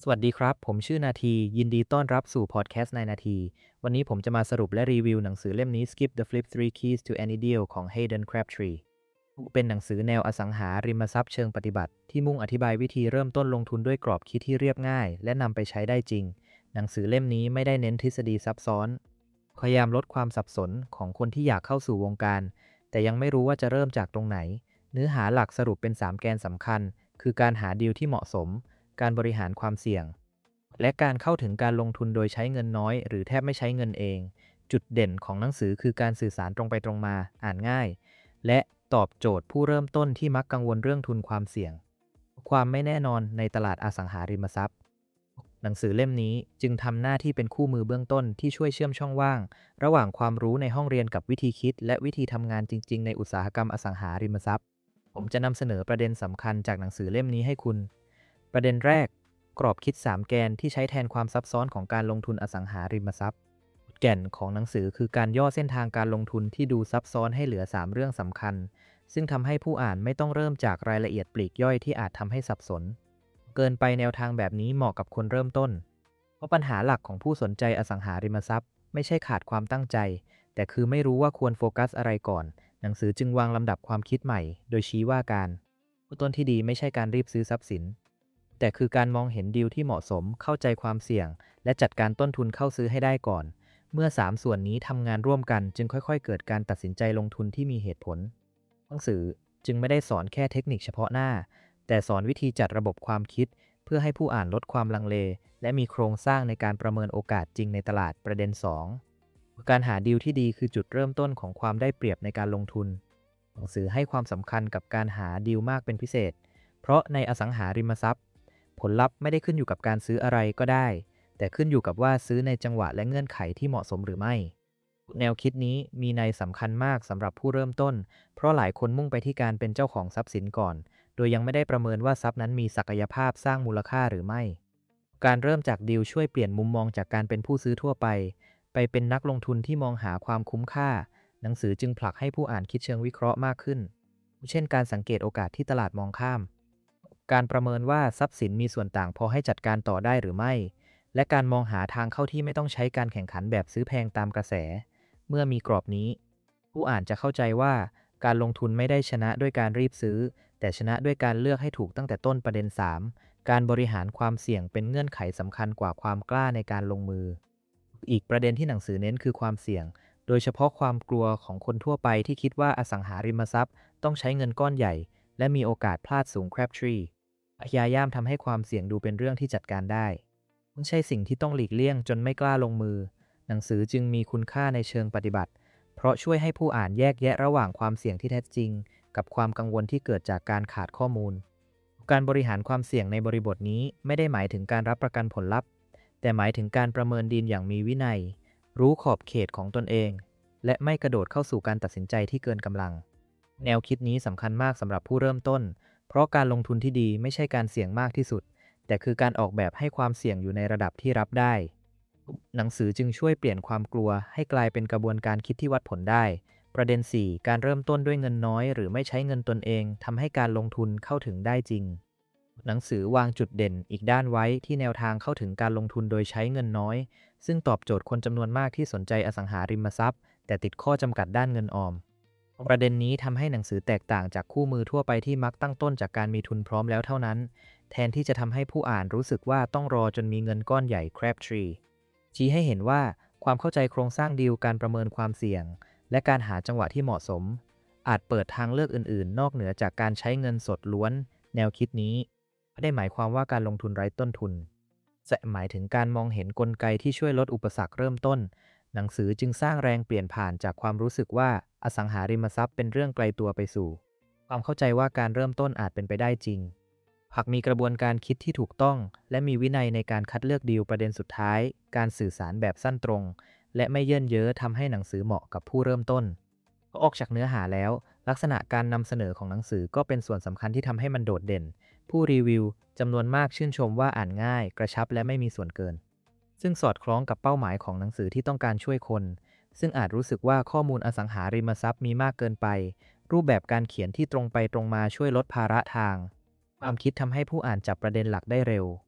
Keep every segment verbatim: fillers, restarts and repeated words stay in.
สวัสดีครับผมชื่อนาทียินดีต้อนรับสู่พอดแคสต์ในนาทีวันนี้ผมจะมาสรุปและรีวิวหนังสือเล่มนี้ Skip the Flip Three Keys to Any Deal ของ Hayden Crabtree เป็นหนังสือแนวอสังหาริมทรัพย์เชิงปฏิบัติที่มุ่งอธิบายวิธีเริ่มต้นลงทุนด้วยกรอบคิดที่เรียบง่ายและนำไปใช้ได้จริงหนังสือเล่มนี้ไม่ได้เน้นทฤษฎีซับซ้อนพยายามลดความสับสนของคนที่อยากเข้าสู่วงการแต่ยังไม่รู้ว่าจะเริ่มจากตรงไหนเนื้อหาหลักสรุปเป็นสามแกนสำคัญคือการหาดีลที่เหมาะสมการบริหารความเสี่ยงและการเข้าถึงการลงทุนโดยใช้เงินน้อยหรือแทบไม่ใช้เงินเองจุดเด่นของหนังสือคือการสื่อสารตรงไปตรงมาอ่านง่ายและตอบโจทย์ผู้เริ่มต้นที่มักกังวลเรื่องทุนความเสี่ยงความไม่แน่นอนในตลาดอสังหาริมทรัพย์หนังสือเล่มนี้จึงทำหน้าที่เป็นคู่มือเบื้องต้นที่ช่วยเชื่อมช่องว่างระหว่างความรู้ในห้องเรียนกับวิธีคิดและวิธีทำงานจริงๆในอุตสาหกรรมอสังหาริมทรัพย์ผมจะนำเสนอประเด็นสำคัญจากหนังสือเล่มนี้ให้คุณประเด็นแรกกรอบคิดสามแกนที่ใช้แทนความซับซ้อนของการลงทุนอสังหาริมทรัพย์แก่นของหนังสือคือการย่อเส้นทางการลงทุนที่ดูซับซ้อนให้เหลือสามเรื่องสำคัญซึ่งทำให้ผู้อ่านไม่ต้องเริ่มจากรายละเอียดปลีกย่อยที่อาจทำให้สับสนเกินไปแนวทางแบบนี้เหมาะกับคนเริ่มต้นเพราะปัญหาหลักของผู้สนใจอสังหาริมทรัพย์ไม่ใช่ขาดความตั้งใจแต่คือไม่รู้ว่าควรโฟกัสอะไรก่อนหนังสือจึงวางลำดับความคิดใหม่โดยชี้ว่าการต้นที่ดีไม่ใช่การรีบซื้อทรัพย์สินแต่คือการมองเห็นดีลที่เหมาะสมเข้าใจความเสี่ยงและจัดการต้นทุนเข้าซื้อให้ได้ก่อนเมื่อสามส่วนนี้ทำงานร่วมกันจึงค่อยๆเกิดการตัดสินใจลงทุนที่มีเหตุผลหนังสือจึงไม่ได้สอนแค่เทคนิคเฉพาะหน้าแต่สอนวิธีจัดระบบความคิดเพื่อให้ผู้อ่านลดความลังเลและมีโครงสร้างในการประเมินโอกาสจริงในตลาดประเด็นสองการหาดีลที่ดีคือจุดเริ่มต้นของความได้เปรียบในการลงทุนหนังสือให้ความสำคัญกับการหาดีลมากเป็นพิเศษเพราะในอสังหาริมทรัพย์ผลลัพธ์ไม่ได้ขึ้นอยู่กับการซื้ออะไรก็ได้แต่ขึ้นอยู่กับว่าซื้อในจังหวะและเงื่อนไขที่เหมาะสมหรือไม่แนวคิดนี้มีนัยสำคัญมากสำหรับผู้เริ่มต้นเพราะหลายคนมุ่งไปที่การเป็นเจ้าของทรัพย์สินก่อนโดยยังไม่ได้ประเมินว่าทรัพย์นั้นมีศักยภาพสร้างมูลค่าหรือไม่การเริ่มจากดีลช่วยเปลี่ยนมุมมองจากการเป็นผู้ซื้อทั่วไปไปเป็นนักลงทุนที่มองหาความคุ้มค่าหนังสือจึงผลักให้ผู้อ่านคิดเชิงวิเคราะห์มากขึ้นเช่นการสังเกตโอกาสที่ตลาดมองข้ามการประเมินว่าทรัพย์สินมีส่วนต่างพอให้จัดการต่อได้หรือไม่และการมองหาทางเข้าที่ไม่ต้องใช้การแข่งขันแบบซื้อแพงตามกระแสเมื่อมีกรอบนี้ผู้อ่านจะเข้าใจว่าการลงทุนไม่ได้ชนะด้วยการรีบซื้อแต่ชนะด้วยการเลือกให้ถูกตั้งแต่ต้นประเด็นสามการบริหารความเสี่ยงเป็นเงื่อนไขสำคัญกว่าความกล้าในการลงมืออีกประเด็นที่หนังสือเน้นคือความเสี่ยงโดยเฉพาะความกลัวของคนทั่วไปที่คิดว่าอสังหาริมทรัพย์ต้องใช้เงินก้อนใหญ่และมีโอกาสพลาดสูง Crabtree พยายามทำให้ความเสี่ยงดูเป็นเรื่องที่จัดการได้ไม่ใช่สิ่งที่ต้องหลีกเลี่ยงจนไม่กล้าลงมือหนังสือจึงมีคุณค่าในเชิงปฏิบัติเพราะช่วยให้ผู้อ่านแยกแยะระหว่างความเสี่ยงที่แท้จริงกับความกังวลที่เกิดจากการขาดข้อมูลการบริหารความเสี่ยงในบริบทนี้ไม่ได้หมายถึงการรับประกันผลลัพธ์แต่หมายถึงการประเมินดีลอย่างมีวินัยรู้ขอบเขตของตนเองและไม่กระโดดเข้าสู่การตัดสินใจที่เกินกำลังแนวคิดนี้สำคัญมากสำหรับผู้เริ่มต้นเพราะการลงทุนที่ดีไม่ใช่การเสี่ยงมากที่สุดแต่คือการออกแบบให้ความเสี่ยงอยู่ในระดับที่รับได้หนังสือจึงช่วยเปลี่ยนความกลัวให้กลายเป็นกระบวนการคิดที่วัดผลได้ประเด็นสี่การเริ่มต้นด้วยเงินน้อยหรือไม่ใช้เงินตนเองทำให้การลงทุนเข้าถึงได้จริงหนังสือวางจุดเด่นอีกด้านไว้ที่แนวทางเข้าถึงการลงทุนโดยใช้เงินน้อยซึ่งตอบโจทย์คนจำนวนมากที่สนใจอสังหาริมทรัพย์แต่ติดข้อจำกัดด้านเงินออมประเด็นนี้ทำให้หนังสือแตกต่างจากคู่มือทั่วไปที่มักตั้งต้นจากการมีทุนพร้อมแล้วเท่านั้นแทนที่จะทำให้ผู้อ่านรู้สึกว่าต้องรอจนมีเงินก้อนใหญ่ Crabtree ชี้ให้เห็นว่าความเข้าใจโครงสร้างดีลการประเมินความเสี่ยงและการหาจังหวะที่เหมาะสมอาจเปิดทางเลือกอื่นๆนอกเหนือจากการใช้เงินสดล้วนแนวคิดนี้ไม่ได้หมายความว่าการลงทุนไร้ต้นทุนแต่หมายถึงการมองเห็นกลไกที่ช่วยลดอุปสรรคเริ่มต้นหนังสือจึงสร้างแรงเปลี่ยนผ่านจากความรู้สึกว่าอสังหาริมทรัพย์เป็นเรื่องไกลตัวไปสู่ความเข้าใจว่าการเริ่มต้นอาจเป็นไปได้จริงหากมีกระบวนการคิดที่ถูกต้องและมีวินัยในการคัดเลือกดีลประเด็นสุดท้ายการสื่อสารแบบสั้นตรงและไม่เยินเย้อทำให้หนังสือเหมาะกับผู้เริ่มต้นออกจากเนื้อหาแล้วลักษณะการนำเสนอของหนังสือก็เป็นส่วนสำคัญที่ทำให้มันโดดเด่นผู้รีวิวจำนวนมากชื่นชมว่าอ่านง่ายกระชับและไม่มีส่วนเกินซึ่งสอดคล้องกับเป้าหมายของหนังสือที่ต้องการช่วยคนซึ่งอาจรู้สึกว่าข้อมูลอสังหาริมทรัพย์มีมากเกินไปรูปแบบการเขียนที่ตรงไปตรงมาช่วยลดภาระทางความคิดทำให้ผู้อ่านจับประเด็นหลักได้เร็ว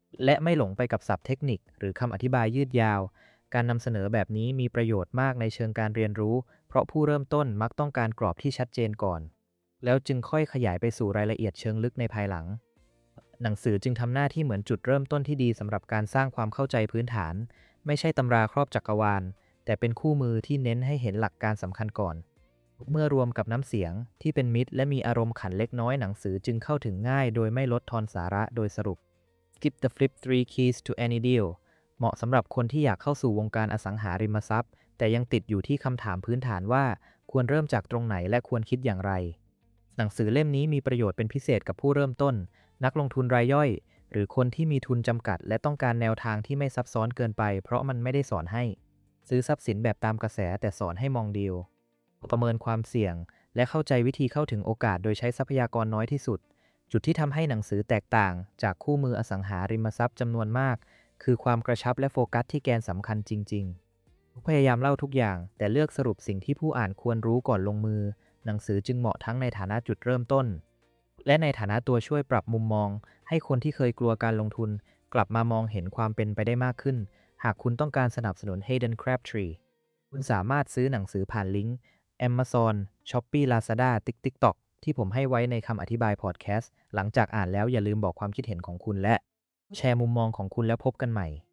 และไม่หลงไปกับศัพท์เทคนิคหรือคำอธิบายยืดยาว การนำเสนอแบบนี้มีประโยชน์มากในเชิงการเรียนรู้ เพราะผู้เริ่มต้นมักต้องการกรอบที่ชัดเจนก่อน แล้วจึงค่อยขยายไปสู่รายละเอียดเชิงลึกในภายหลัง หนังสือจึงทำหน้าที่เหมือนจุดเริ่มต้นที่ดีสำหรับการสร้างความเข้าใจพื้นฐาน ไม่ใช่ตำราครอบจักรวาล แต่เป็นคู่มือที่เน้นให้เห็นหลักการสำคัญก่อน เมื่อรวมกับน้ำเสียงที่เป็นมิตรและมีอารมณ์ขันเล็กน้อยหนังสือจึงเข้าถึงง่ายโดยไม่ลดทอนสาระโดยสรุป Skip the Flip three Keys to Any Deal เหมาะสำหรับคนที่อยากเข้าสู่วงการอสังหาริมทรัพย์แต่ยังติดอยู่ที่คำถามพื้นฐานว่าควรเริ่มจากตรงไหนและควรคิดอย่างไร หนังสือเล่มนี้มีประโยชน์เป็นพิเศษกับผู้เริ่มต้นนักลงทุนรายย่อยหรือคนที่มีทุนจำกัดและต้องการแนวทางที่ไม่ซับซ้อนเกินไปเพราะมันไม่ได้สอนให้ซื้อทรัพย์สินแบบตามกระแสแต่สอนให้มองดีลประเมินความเสี่ยงและเข้าใจวิธีเข้าถึงโอกาสโดยใช้ทรัพยากรน้อยที่สุดจุดที่ทำให้หนังสือแตกต่างจากคู่มืออสังหาริมทรัพย์จำนวนมากคือความกระชับและโฟกัสที่แกนสำคัญจริงๆพยายามเล่าทุกอย่างแต่เลือกสรุปสิ่งที่ผู้อ่านควรรู้ก่อนลงมือหนังสือจึงเหมาะทั้งในฐานะจุดเริ่มต้นและในฐานะตัวช่วยปรับมุมมองให้คนที่เคยกลัวการลงทุนกลับมามองเห็นความเป็นไปได้มากขึ้นหากคุณต้องการสนับสนุน Hayden Crabtree คุณสามารถซื้อหนังสือผ่านลิงก์ Amazon Shopee Lazada TikTok ที่ผมให้ไว้ในคำอธิบายพอดแคสต์หลังจากอ่านแล้วอย่าลืมบอกความคิดเห็นของคุณและแชร์มุมมองของคุณแล้วพบกันใหม่